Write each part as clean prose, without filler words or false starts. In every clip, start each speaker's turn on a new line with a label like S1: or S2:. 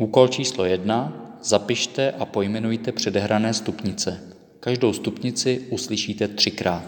S1: Úkol číslo 1. Zapište a pojmenujte předehrané stupnice. Každou stupnici uslyšíte 3krát.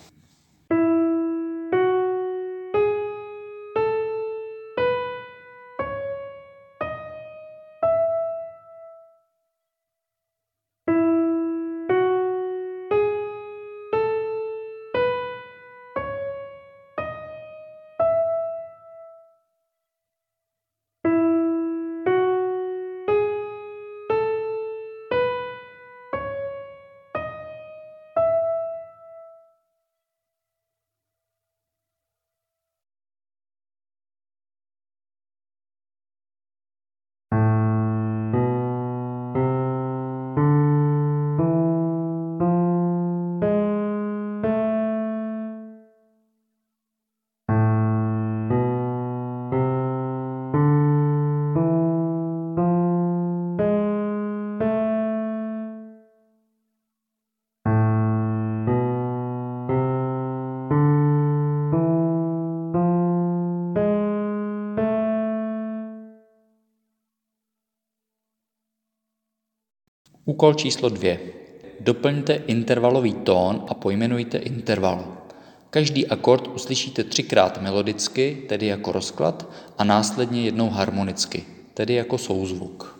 S1: Úkol číslo 2. Doplňte intervalový tón a pojmenujte interval. Každý akord uslyšíte 3krát melodicky, tedy jako rozklad, a následně jednou harmonicky, tedy jako souzvuk.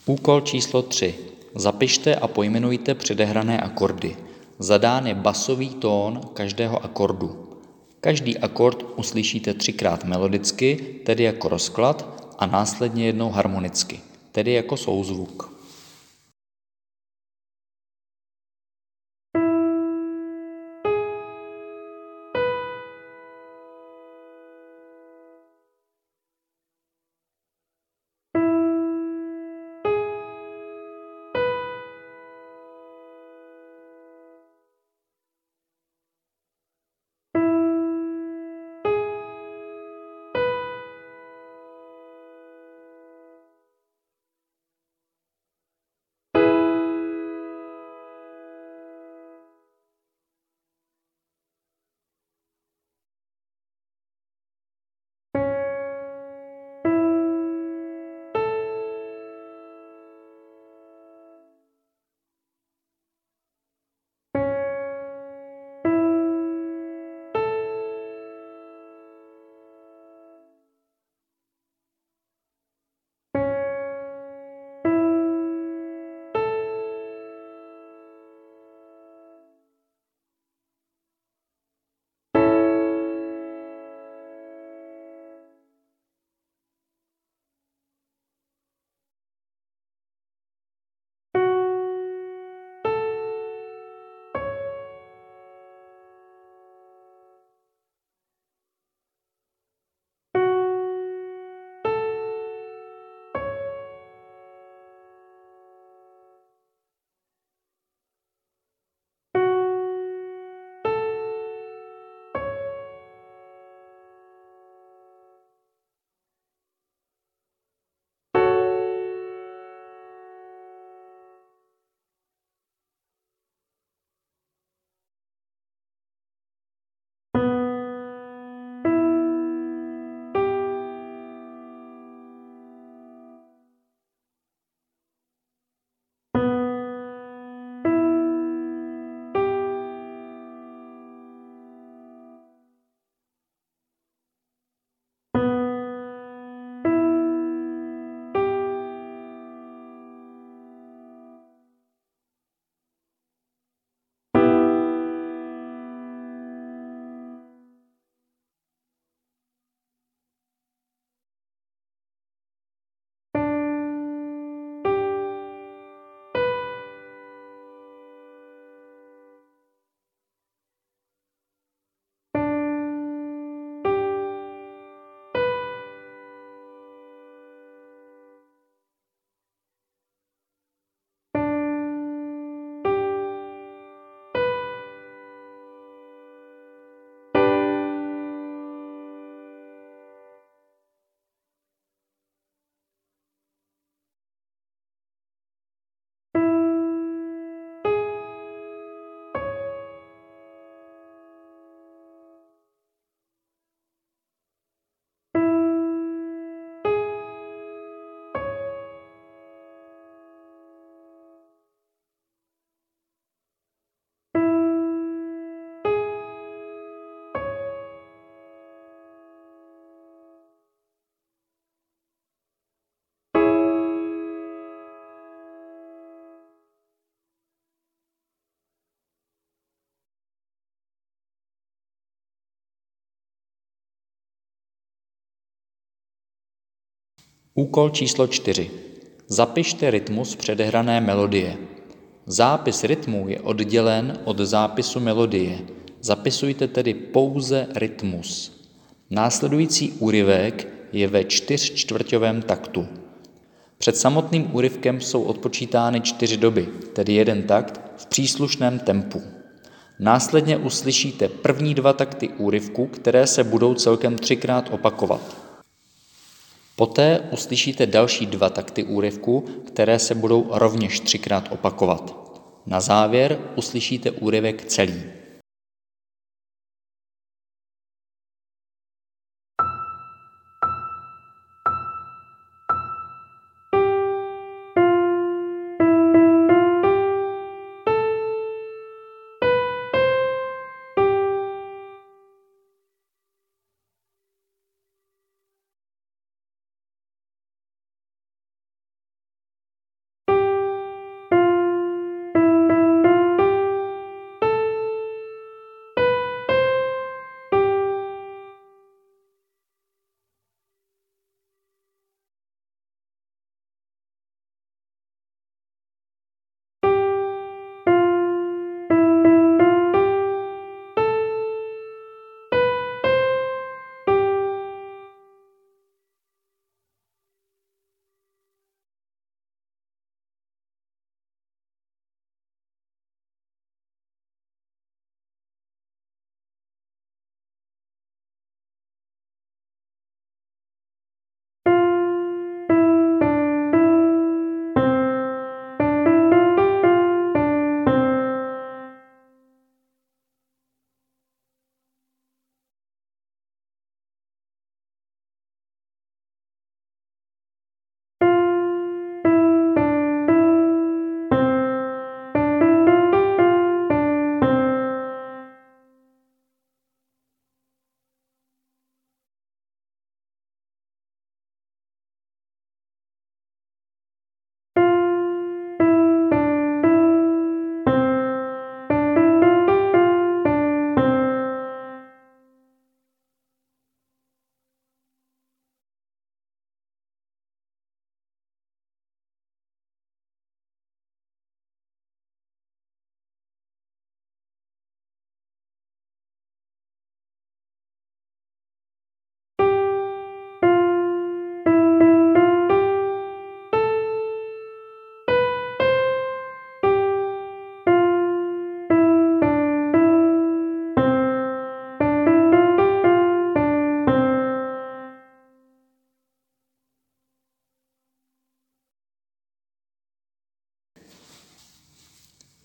S1: Úkol číslo 3. Zapište a pojmenujte předehrané akordy. Zadán je basový tón každého akordu. Každý akord uslyšíte 3krát melodicky, tedy jako rozklad, a následně jednou harmonicky, tedy jako souzvuk. Úkol číslo 4. Zapište rytmus předehrané melodie. Zápis rytmu je oddělen od zápisu melodie. Zapisujte tedy pouze rytmus. Následující úryvek je ve 4/4 taktu. Před samotným úryvkem jsou odpočítány 4 doby, tedy jeden takt v příslušném tempu. Následně uslyšíte první 2 takty úryvku, které se budou celkem 3krát opakovat. Poté uslyšíte další 2 takty úryvku, které se budou rovněž 3krát opakovat. Na závěr uslyšíte úryvek celý.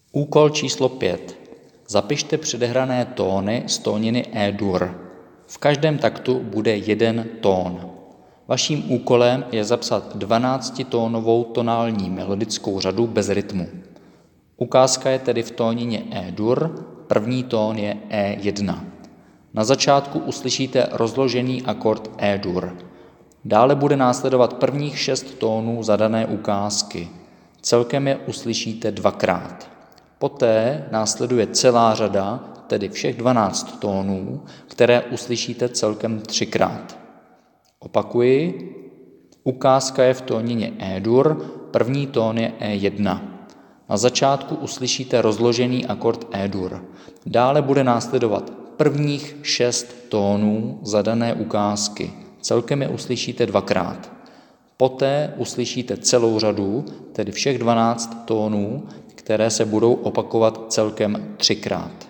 S1: Úkol číslo 5. Zapište předehrané tóny z tóniny E-dur. V každém taktu bude jeden tón. Vaším úkolem je zapsat 12tónovou tonální melodickou řadu bez rytmu. Ukázka je tedy v tónině E-dur, první tón je E1. Na začátku uslyšíte rozložený akord E-dur. Dále bude následovat prvních 6 tónů zadané ukázky. Celkem je uslyšíte 2krát. Poté následuje celá řada, tedy všech 12 tónů, které uslyšíte celkem 3krát. Opakuji, ukázka je v tónině E-dur, první tón je E1. Na začátku uslyšíte rozložený akord E-dur. Dále bude následovat prvních 6 tónů zadané ukázky. Celkem je uslyšíte 2krát. Poté uslyšíte celou řadu, tedy všech 12 tónů, které se budou opakovat celkem 3krát.